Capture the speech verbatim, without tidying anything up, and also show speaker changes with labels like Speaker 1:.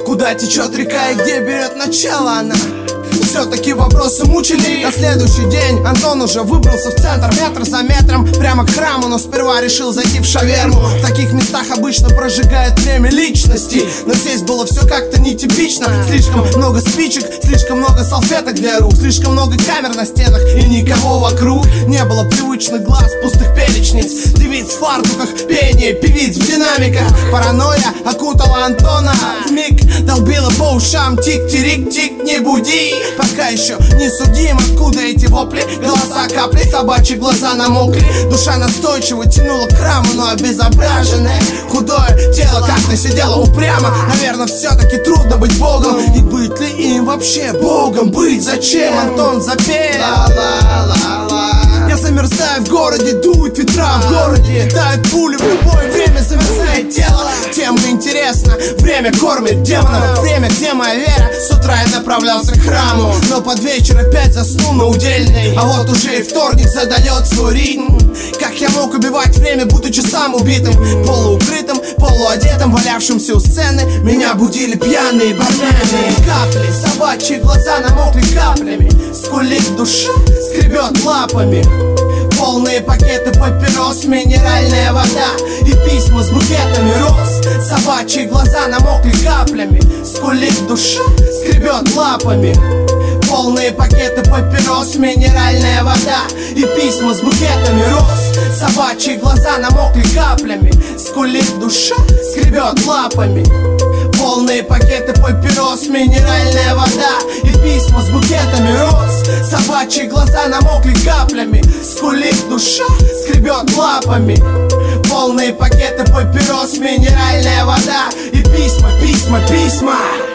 Speaker 1: Куда течет река и где берет начало она? Все-таки вопросы мучили. На следующий день Антон уже выбрался в центр, метр за метром, прямо к храму. Но сперва решил зайти в шаверму. В таких местах обычно прожигают время личности, но здесь было все как-то нетипично. Слишком много спичек, слишком много салфеток для рук, слишком много камер на стенах и никого вокруг. Не было привычных глаз, пустых перечниц, девиц в фартуках, пение певиц в динамиках. Паранойя окутала Антона, вмиг долбила по ушам. Тик-тирик-тик, не буди, пока еще не судим, откуда эти вопли. Голоса капли, собачьи глаза намокли. Душа настойчиво тянула к храму, но обезображенное худое тело как-то сидело упрямо. Наверное, все-таки трудно быть Богом. И быть ли им вообще Богом? Быть зачем? Антон запел. Я замерзаю в городе, дуют ветра в городе, летают пули в любое время, замерзает тело. Тем интересно, время кормит демонов. Время, где моя вера. С утра я направлялся к храму, но под вечер опять заснул на удельной. А вот уже и вторник задает свой ритм. Как я мог убивать время, будучи сам убитым, полуукрытым, полуодетым, валявшимся у сцены? Меня будили пьяные бармены. Капли, собачьи глаза намокли каплями. Скулит душа, скребет лапами. Полные пакеты папирос, минеральная вода и письма с букетами роз. Собачьи глаза намокли каплями. Скулит душа, скребет лапами. Полные пакеты папирос, минеральная вода и письма с букетами роз. Собачьи глаза намокли каплями. Скулит душа, скребет лапами. Полные пакеты папирос, минеральная вода и письма с букетами роз. Собачьи глаза намокли каплями. Скулит душа, скребет лапами. Полные пакеты папирос, минеральная вода и письма, письма, письма.